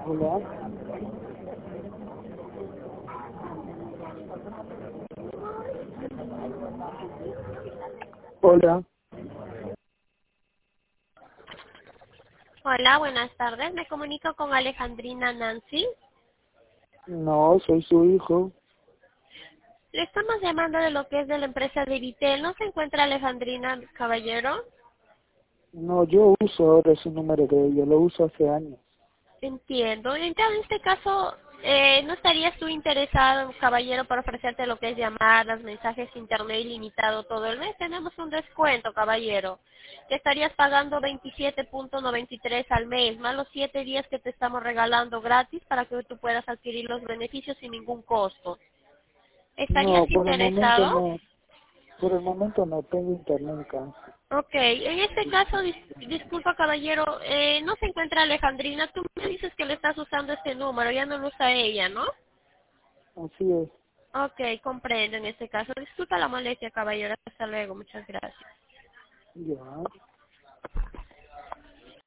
Hola. Hola. Hola, buenas tardes. Me comunico con Alejandrina Nancy. No, soy su hijo. Le estamos llamando de lo que es de la empresa de Vitel. ¿No se encuentra Alejandrina Caballero? No, yo uso ahora ese número de ella, lo uso hace años. Entiendo. Entonces, en este caso, ¿no estarías tú interesado, caballero, por ofrecerte lo que es llamadas, mensajes internet ilimitado todo el mes? Tenemos un descuento, caballero, que estarías pagando 27.93 al mes, más los 7 días que te estamos regalando gratis para que tú puedas adquirir los beneficios sin ningún costo. No, ¿Estarías por el momento interesado? no. Por el momento no tengo internet en casa. Ok, en este caso, disculpa caballero, no se encuentra Alejandrina, tú me dices que le estás usando este número, ya no lo usa ella, ¿no? Así es. Ok, comprendo en este caso. Disculpa la molestia caballero, hasta luego, muchas gracias. Ya.